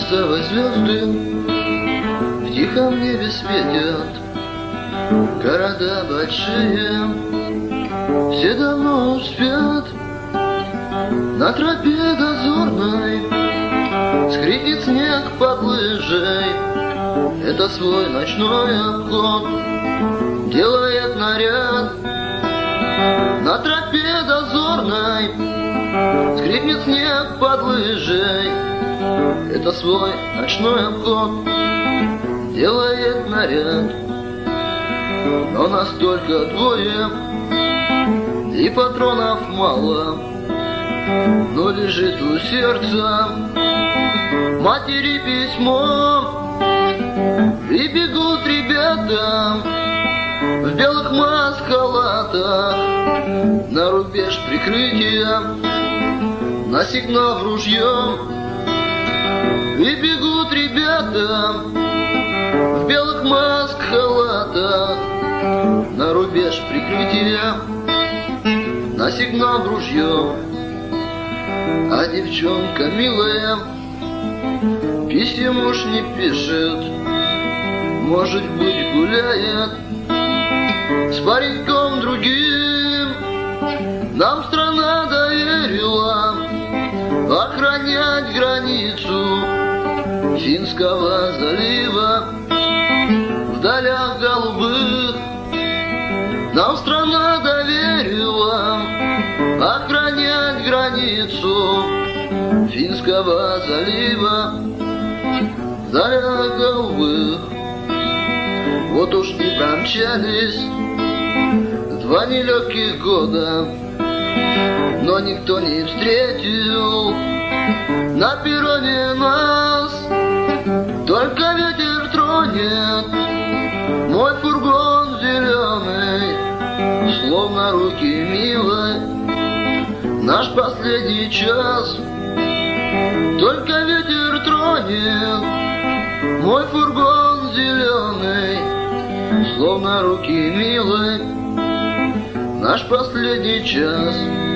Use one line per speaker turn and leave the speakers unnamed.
марсовой звезды в тихом небе светят. Города большие, все давно спят. На тропе дозорной скрипит снег под лыжей. Это свой ночной обход делает наряд. На тропе дозорной скрипнет снег под лыжей. Это свой ночной обход делает наряд. Но нас только двое, и патронов мало. Но лежит у сердца матери письмо, и бегут ребята в белых маскалатах на рубеж прикрытия, на сигнал в ружье. И бегут ребята в белых маскалатах на рубеж прикрытия, на сигнал в ружье. А девчонка милая писем уж не пишет, может быть, гуляет с пареньком другим. Нам страна доверила охранять границу Финского залива в далях голубых. Нам страна доверила охранять границу Финского залива в далях голубых. Вот уж и промчались 2 нелегких года, но никто не встретил на перроне нас. Только ветер тронет мой фургон зеленый, словно руки милой, наш последний час. Только ветер тронет мой фургон зеленый, словно руки милой, наш последний час.